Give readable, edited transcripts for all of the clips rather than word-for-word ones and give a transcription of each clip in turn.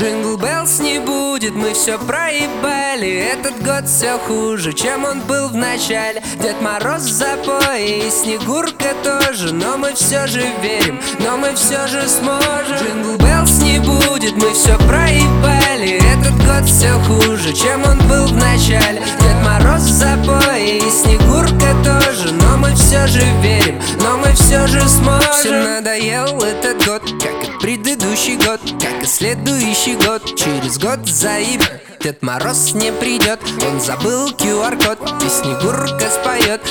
Джингл Беллс не будет, мы все проебали. Этот год все хуже, чем он был в начале. Дед Мороз в запое и Снегурка тоже, но мы все же верим, но мы все же сможем. Джингл Беллс не будет, мы все проебали. Этот год все хуже, чем он был в начале. Дед Мороз в запое и Снегурка тоже, но мы все же верим, но мы все же сможем. Всем надоел этот год, как и предыдущий год, как и следующий год. Через год заебет, Дед Мороз не придет. Он забыл QR-код, и Снегурка споет.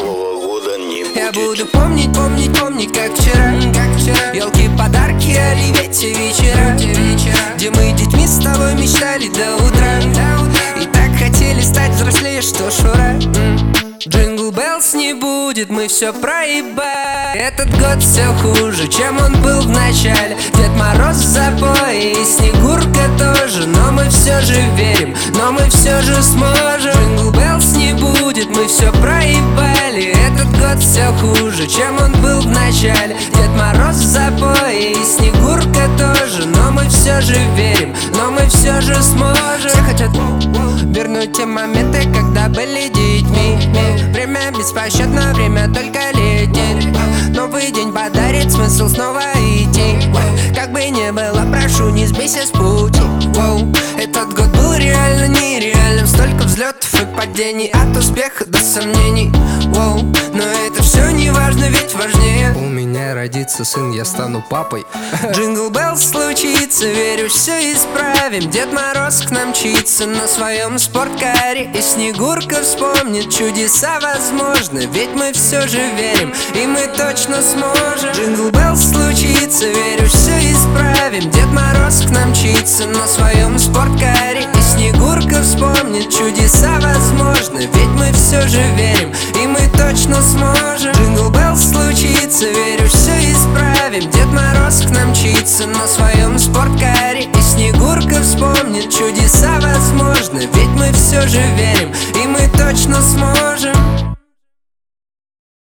Я буду помнить, помнить, помнить, как вчера, елки, подарки, оливете вечера, где мы детьми с тобой мечтали до утра. И так хотели стать взрослее, что ж, ура. Джингл Беллс не будет, мы все проебали. Этот год все хуже, чем он был в начале. Дед Мороз в запое и Снегурка тоже, но мы все же верим, но мы все же сможем. Джингл Беллс не будет, мы все проебали. Этот год все хуже, чем он был в начале. Дед Мороз в запое и Снегурка тоже, но мы все же верим, но мы все же сможем. Все хотят вернуть те моменты, когда были детьми. Время беспощадно, время только летит. Новый день подарит смысл снова идти. Как бы не было, прошу, не сбейся с пути. Этот год был реально нереальным. Столько взлетов и падений, от успеха до сомнений. Но это все не важно, ведь важнее у меня родится сын, я стану папой. Джингл Беллс случится, верю, все исправим. Дед Мороз к нам мчится на своем спорткаре, и Снегурка вспомнит, чудеса возможны, ведь мы все же верим, и мы точно сможем. Джингл Беллс случится, верю, все исправим. Дед Мороз к нам мчится на своем спорткаре, и Снегурка вспомнит, чудеса возможны, ведь мы все же верим, и мы точно сможем. Джингл Беллс случится, верю, все исправим. Дед Мороз к нам мчится на своем спорткаре, и Снегурка вспомнит, чудеса возможны, ведь мы все же верим, и мы точно сможем.